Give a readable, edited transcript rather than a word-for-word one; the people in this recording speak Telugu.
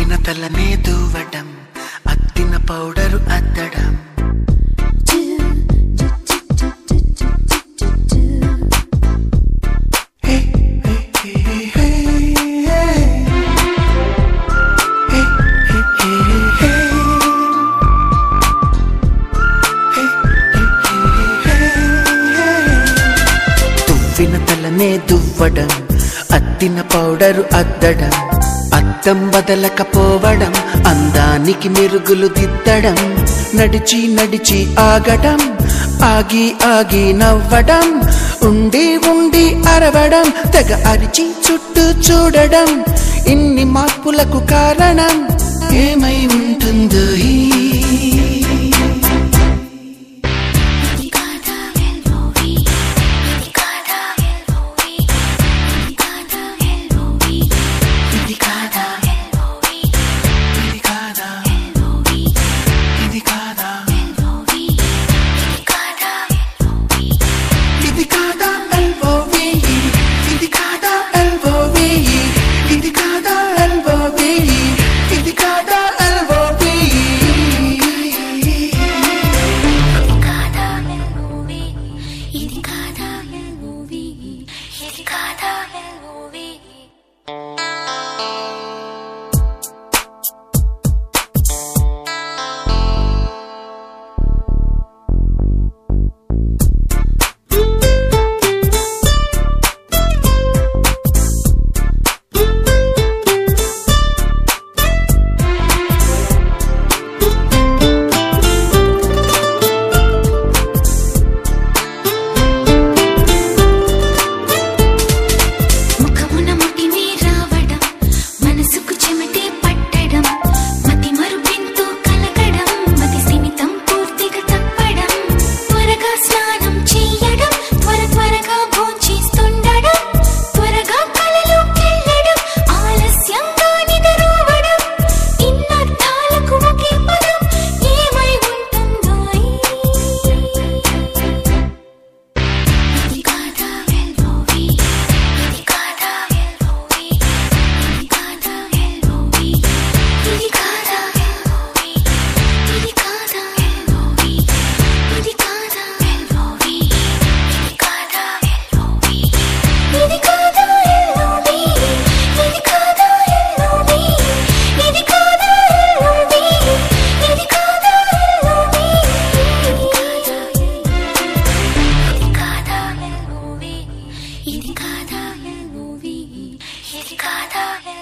తువ్విన తలనే దువ్వడం, అద్దిన పౌడరు అద్దడం, తువ్విన తలనే దువ్వడం, అద్దిన పౌడరు అద్దడం, అద్దం బదలకపోవడం, అందానికి మెరుగులు దిద్దడం, నడిచి నడిచి ఆగడం, ఆగి ఆగి నవ్వడం, ఉండి ఉండి అరవడం, తెగ అరిచి చుట్టూ చూడడం, ఇన్ని మార్పులకు కారణం ఏమై ఉంటుందో ఇది కాదా మూవీ, ఇది కాదా